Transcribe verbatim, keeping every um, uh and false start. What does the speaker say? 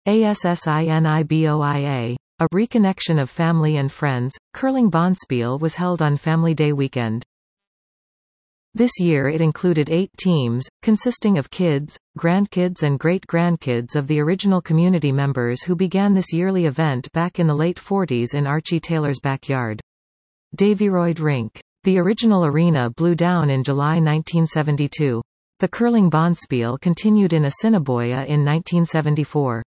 ASSINIBOIA. A reconnection of family and friends, Curling Bonspiel was held on Family Day weekend. This year it included eight teams, consisting of kids, grandkids and great-grandkids of the original community members who began this yearly event back in the late forties in Archie Taylor's backyard. Davyroyd Rink. The original arena blew down in July nineteen seventy-two. The Curling Bonspiel continued in Assiniboia in nineteen seventy-four.